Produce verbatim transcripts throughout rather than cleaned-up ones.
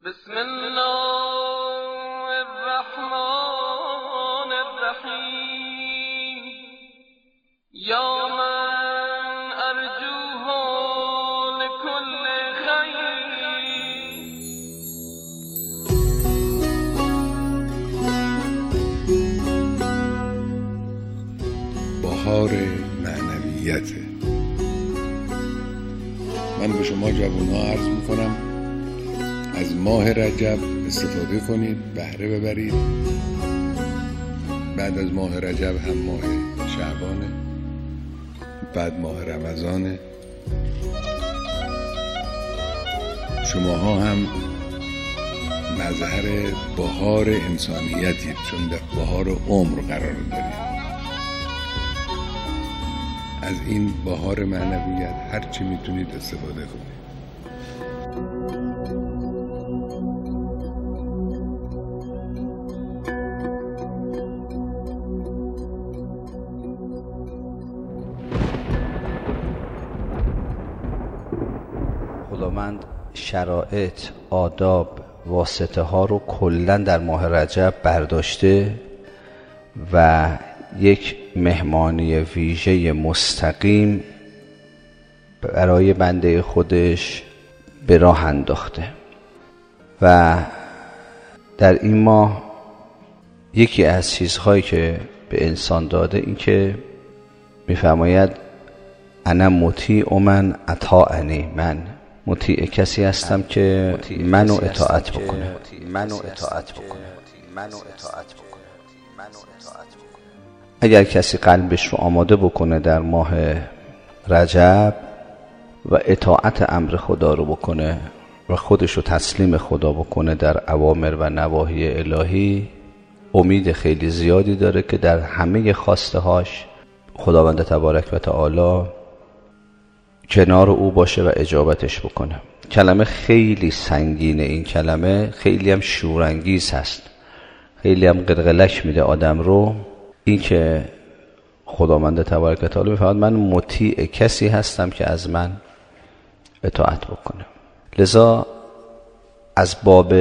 بسم الله الرحمن الرحیم یا من ارجوه لكل خیر. بهار معنویت. من به شما جوان‌ها عرض میکنم از ماه رجب استفاده کنید، بهره ببرید. بعد از ماه رجب هم ماه شعبانه، بعد ماه رمضانه. شماها هم مظهر بهار انسانیتید، چون در بهار عمر قرار دارید. از این بهار معنویت هر چی میتونید استفاده کنید. خداوند شرایط، آداب، واسطه ها رو کلاً در ماه رجب برداشته و یک مهمانی ویژه مستقیم برای بنده خودش به راه انداخته و در این ماه یکی از چیزهایی که به انسان داده این که می‌فرماید انا مطیع من اطاعنی، من مطیع کسی هستم که منو اطاعت بکنه منو اطاعت بکنه منو اطاعت بکنه اگر کسی قلبش رو آماده بکنه در ماه رجب و اطاعت امر خدا رو بکنه و خودش رو تسلیم خدا بکنه در اوامر و نواهی الهی، امید خیلی زیادی داره که در همه خواسته هاش خداوند تبارک و تعالی کنار او باشه و اجابتش بکنه. کلمه خیلی سنگینه، این کلمه خیلی هم شورانگیز هست، خیلی هم قلقلک میده آدم رو. این که خداوند تبارک و تعالی میفرماید من مطیع کسی هستم که از من اطاعت بکنه. لذا از باب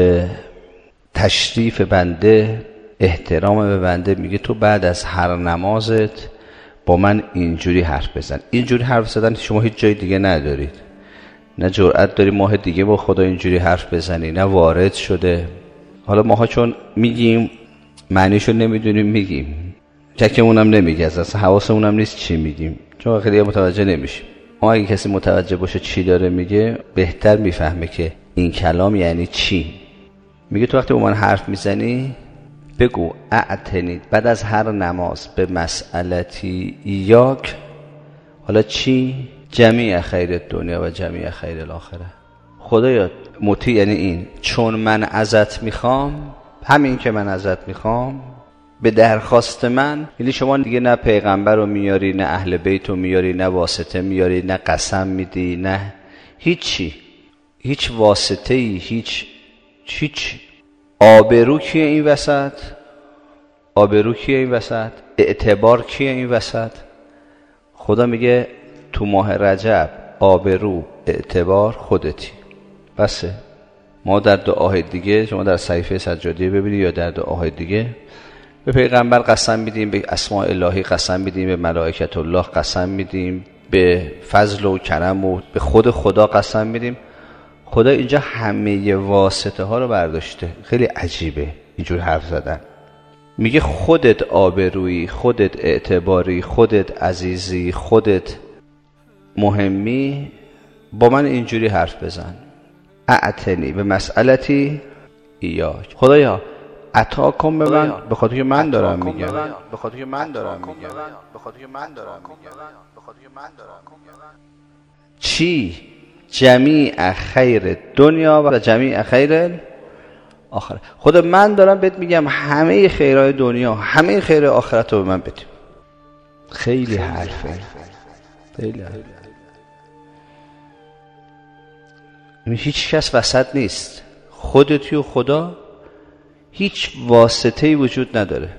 تشریف بنده، احترام به بنده، میگه تو بعد از هر نمازت با من اینجوری حرف بزن. اینجوری حرف زدن شما هیچ جای دیگه ندارید، نه جرأت داری ماه دیگه با خدا اینجوری حرف بزنی، نه وارد شده. حالا ماها چون میگیم معنیشو نمیدونیم میگیم، چکمونم نمیگه، اصلا حواسمونم نیست چی میگیم، چون خیلی متوجه نمیشیم. اما اگه کسی متوجه باشه چی داره میگه بهتر میفهمه که این کلام یعنی چی. میگه تو وقتی با من حرف میزنی بگو اعتنید بعد از هر نماز به مسئلتی ایاک. حالا چی؟ جمیع خیر دنیا و جمیع خیر الاخره. خدایا مطیع یعنی این، چون من ازت میخوام، همین که من ازت میخوام به درخواست من، یعنی شما دیگه نه پیغمبر رو میاری، نه اهل بیت رو میاری، نه واسطه میاری، نه قسم میدی، نه هیچی، هیچ واسطه ای، هیچ هیچ آبرو کیه این وسط؟ آبرو کیه این وسط؟ اعتبار کیه این وسط؟ خدا میگه تو ماه رجب آبرو، اعتبار خودتی. بسه. ما در دعاهای دیگه، شما در صحیفه سجادیه ببینید یا در دعاهای دیگه، به پیغمبر قسم میدیم، به اسماء الهی قسم میدیم، به ملائکت الله قسم میدیم، به فضل و کرم و به خود خدا قسم میدیم. خدا اینجا همه واسطه ها رو برداشته. خیلی عجیبه اینجور حرف زدن. میگه خودت آبرویی، خودت اعتباری، خودت عزیزی، خودت مهمی، با من اینجوری حرف بزن. اعتنی به مسئلتی ایاک. خدایا عطا کن به من، به خاطر که من دارم میگم، به خاطر که من دارم میگم، به خاطر که من دارم میگم، به خاطر که من دارم میگم. چی؟ جمیع خیر دنیا و جمیع خیر آخرت. خدا من دارم بهت میگم همه خیرهای دنیا، همه خیر آخرت رو به من بده. خیلی حرفه، خیلی حرفه. هیچ کس وسط نیست، خودتی و خدا، هیچ واسطه‌ای وجود نداره.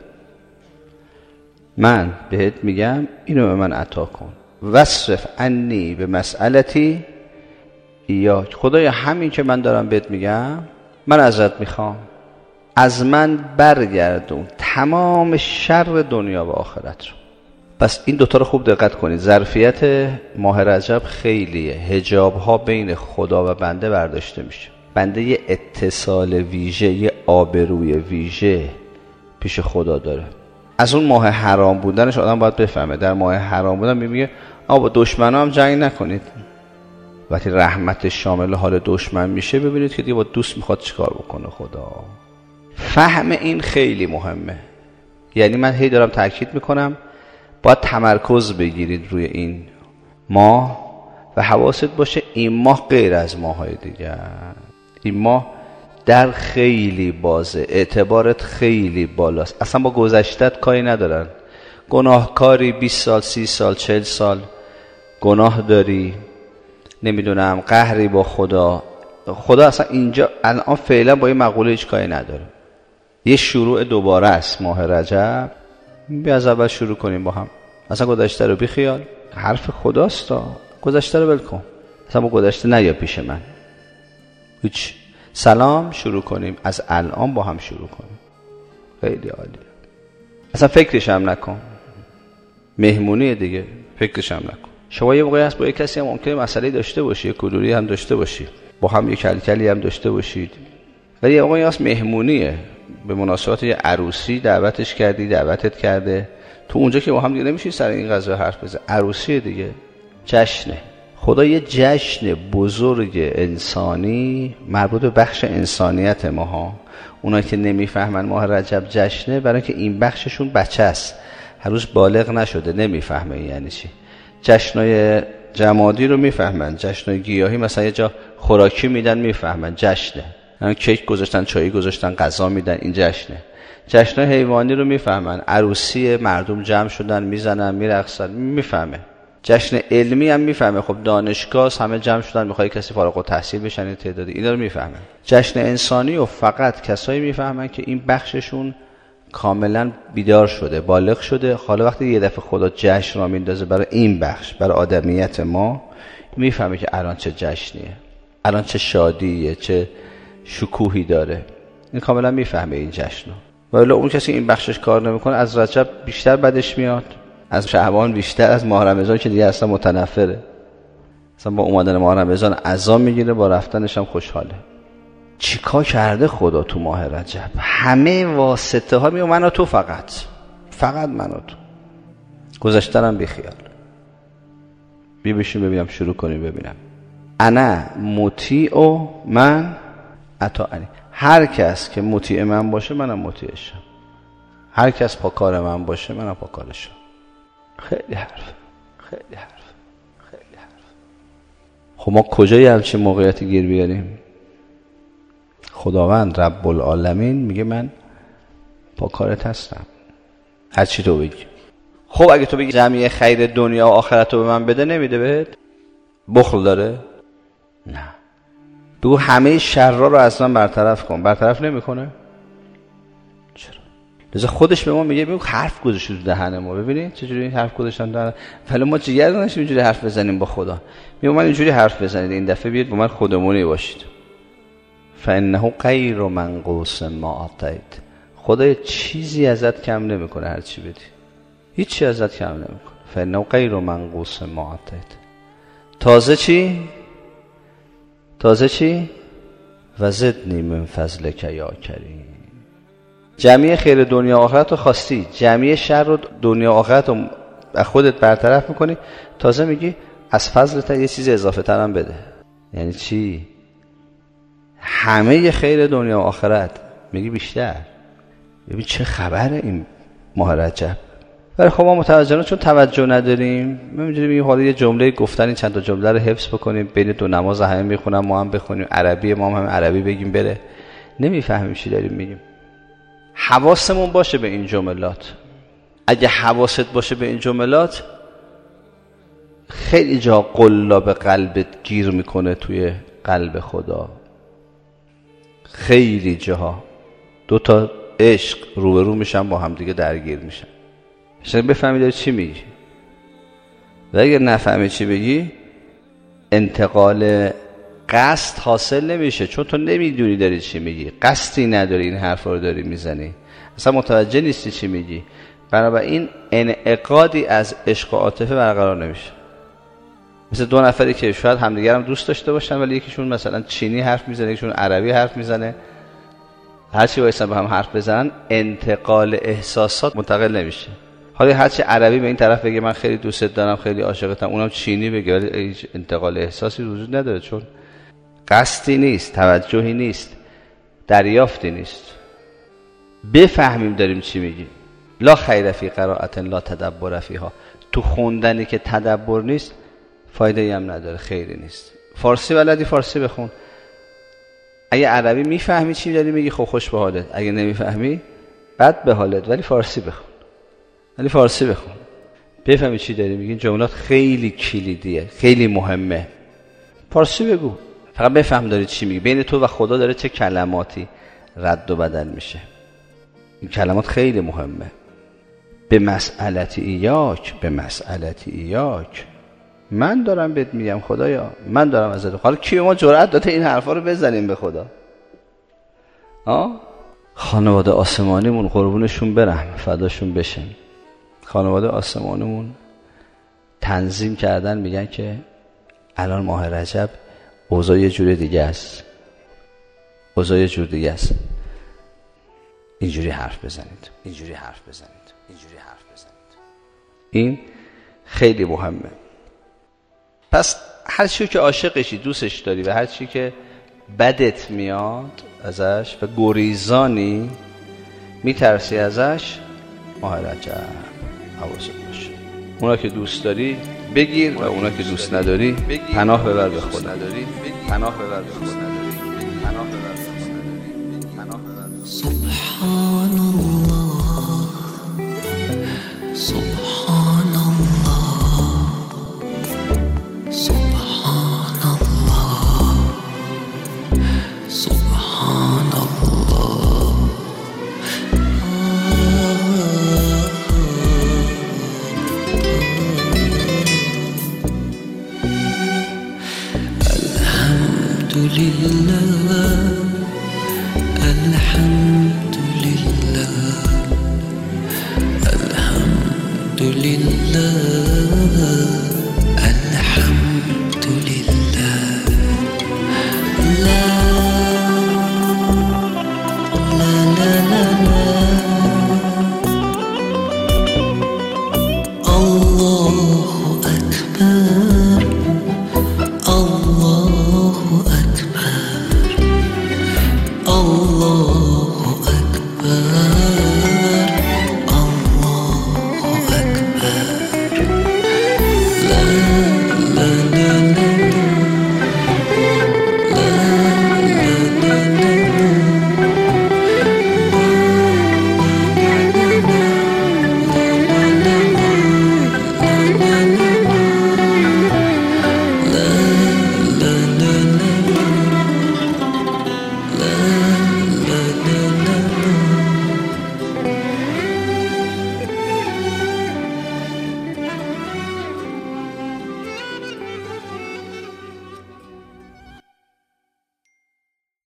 من بهت میگم اینو به من عطا کن، وصرف عنی به مسئلتی ایاک. خدایا همین که من دارم بهت میگم من ازت میخوام از من برگردون تمام شر دنیا و آخرت رو. پس این دوتا رو خوب دقت کنید. ظرفیت ماه رجب خیلیه. حجاب ها بین خدا و بنده برداشته میشه. بنده یه اتصال ویژه، یه آبروی ویژه پیش خدا داره. از اون ماه حرام بودنش آدم باید بفهمه. در ماه حرام بودن میگه آقا با دشمنا هم جنگ نکنید. وقتی رحمت شامل حال دشمن میشه ببینید که دیگه با دوست میخواد چیکار بکنه خدا. فهم این خیلی مهمه. یعنی من هی دارم تاکید میکنم باید تمرکز بگیرید روی این ماه و حواست باشه این ماه غیر از ماهای دیگه. این ماه در خیلی بازه، اعتبارت خیلی بالاست. اصلا با گذشتت کاری ندارن. گناهکاری بیست سال، سی سال، چهل سال گناه داری، نمیدونم قهری با خدا. خدا اصلا اینجا الان فعلا با این مقوله هیچ کاری نداره. یه شروع دوباره است ماه رجب. بیا از اول شروع کنیم با هم. اصلا گذشته رو بی خیال، حرف خداست تا گذشته رو ول کن. اصلا با گذشته نیا پیش من. هیچ. سلام شروع کنیم از الان با هم شروع کنیم. خیلی عالیه. اصلا فکرش هم نکن. مهمونی دیگه فکرش هم نکن. شما یه موقعی هست با یک کسی هم ممکنه مسئله داشته باشی، یه کدوری هم داشته باشی، با هم یه کلکلی هم داشته باشید، ولی یه موقعی هست مهمونیه، به مناسبت یه عروسی دعوتش کردی، دعوتت کرده، تو اونجا که با هم دیگه نمیشی سر این قضیه حرف بزنی. عروسیه دیگه، جشنه. خدا یه جشن بزرگ انسانی مربوط به بخش انسانیت ما ها. اونایی که نمیفهمن ماه رجب جشنه برای که این بخششون بچه است، هر روز بالغ نشده، نمیفهمه این یعنی چی. جشنای جمادی رو میفهمن، جشنای گیاهی مثلا یه جا خوراکی میدن میفهمن جشنه، یعنی کیک گذاشتن، چایی گذاشتن، غذا میدن، این جشنه. جشنای حیوانی رو میفهمن، عروسی مردم جمع شدن میزنن میرقصن، میفهمه. جشن علمی هم میفهمه، خب دانشگاه همه جمع شدن میخواد کسی فارغ التحصیل بشن، این تعدادی اینا رو میفهمه. جشن انسانی و فقط کسایی میفهمن که این بخششون کاملا بیدار شده، بالغ شده. حالا وقتی یه دفعه خدا جشن را میندازه برای این بخش، برای آدمیت ما، میفهمه که الان چه جشنیه، الان چه شادیه، چه شکوهی داره. این کاملا میفهمه این جشن. ولی اون کسی این بخشش کار نمیکنه از رجب بیشتر بدش میاد، از شعبان بیشتر، از ماه رمضان که دیگه اصلا متنفره. اصلا با اومدن ماه رمضان عذاب میگیره، با رفتنش هم خوشحاله. چیکار کرده خدا تو ماه رجب؟ همه واسطه ها میگه من و تو، فقط فقط من و تو. گذشتنم بی خیال. بی بشین ببینم، شروع کنیم ببینم. انا مطیع و من اطاعنی. هر کس که مطیع من باشه منم مطیعشم. هر کس پاکار من باشه منم پاکارشم. خیلی حرف، خیلی حرف، خیلی حرف. خب ما کجای همچین موقعیتی گیر بیاریم؟ خداوند رب العالمین میگه من پاکارت هستم، هر چی تو بگی. خب اگه تو بگی جمعی خیر دنیا و آخرت رو به من بده، نمیده بهت؟ بخل داره؟ نه. بگو همه شرها رو از من برطرف کن، برطرف نمیکنه؟ چرا؟ لذا خودش به ما میگه بگو حرف گذاشته تو دهن ما. ببینید چجوری حرف گذاشتن دهن، ولی ما جگر نداشتیم اینجوری حرف بزنیم با خدا. میگم من اینجوری حرف بزنید، این دفعه بیاید با من خودمونی باشید. فانه غیر منقوص ما اعطیت. خدا چیزی ازت کم نمیکنه، هر چی بدی هیچی ازت کم نمیکنه. فانه غیر منقوص ما اعطیت. تازه چی؟ تازه چی؟ و زدنی من فضلک یا کریم. جمعی خیر دنیا آخرت رو خواستی، جمعی شر رو دنیا آخرت رو خودت برطرف میکنی، تازه میگی از فضلت یه چیز اضافه تر هم بده. یعنی چی؟ همه خیر دنیا و آخرت میگی بیشتر. ببین چه خبره این ماه رجب. ولی خب ما متوجه چون توجه نداریم، ما اینجوری میگیم حالا یه جمله گفتن، چند تا جمله رو حفظ بکنیم، بین دو نماز همه میخونن ما هم بخونیم، عربی ما هم عربی بگیم بره، نمیفهمیم چی داریم میگیم. حواسمون باشه به این جملات. اگه حواست باشه به این جملات، خیلی جا قلاب قلبت گیر میکنه توی قلب خدا. خیلی جاها دو تا عشق روبرو میشن، با هم دیگه درگیر میشن. شاید بفهمی داری چی میگی، و اگر نفهمی چی بگی، انتقال قصد حاصل نمیشه، چون تو نمیدونی داری چی میگی، قصدی نداری این حرفا رو داری میزنی، اصلا متوجه نیستی چی میگی. بنابراین انعقادی از عشق و عاطفه برقرار نمیشه. مثل دو نفری که شاید همدیگر هم دوست داشته باشن ولی یکیشون مثلا چینی حرف میزنه، یکیشون عربی حرف میزنه، هرچی وایسن با هم حرف بزنن انتقال احساسات منتقل نمیشه. حالا هرچی عربی به این طرف بگه من خیلی دوستت دارم، خیلی عاشقتم، اونم چینی بگه، ولی هیچ انتقال احساسی وجود نداره، چون قصدی نیست، توجهی نیست، دریافتی نیست. بفهمیم داریم چی میگیم. لا خیر فی قرائت لا تدبر فیها. تو خوندنی که تدبر نیست فایده ای هم نداره، خیری نیست. فارسی بلدی فارسی بخون، اگه عربی میفهمی چی داری میگی خب خوش به حالت، اگه نمیفهمی بد به حالت، ولی فارسی بخون، ولی فارسی بخون بفهمی چی داری میگی. جملات خیلی کلیدیه، خیلی مهمه، فارسی بگو، فقط بفهم داری چی میگی. بین تو و خدا داره چه کلماتی رد و بدل میشه، این کلمات خیلی مهمه. به مسئلتی ایاک، به مسئلتی ایاک، من دارم بهت میگم خدایا، من دارم ازت. حالا کی ما جرأت داده این حرفا رو بزنیم به خدا؟ ها؟ خانواده آسمانیمون قربونشون برم، فداشون بشن، خانواده آسمانیمون تنظیم کردن، میگن که الان ماه رجب اوضاع یه جور دیگه است، اوضاع یه جور دیگه است، اینجوری حرف بزنید، اینجوری حرف بزنید، اینجوری حرف بزنید. این خیلی مهمه. پس هر چی که عاشقشی، دوستش داری و هر چی که بدت میاد ازش و گریزانی میترسی ازش، ماه رجب حواست باشه. اونا که دوست داری بگیر و اونا که دوست نداری پناه ببر به خدا، پناه ببر به خدا، پناه ببر به خدا، پناه ببر به خدا. سبحان الله، سبحان الله، سبحان الله، سبحان الله. الحمد لله، الحمد لله، الحمد لله، الحمد لله. لا لا لا لا لا. الله أكبر، الله أكبر، الله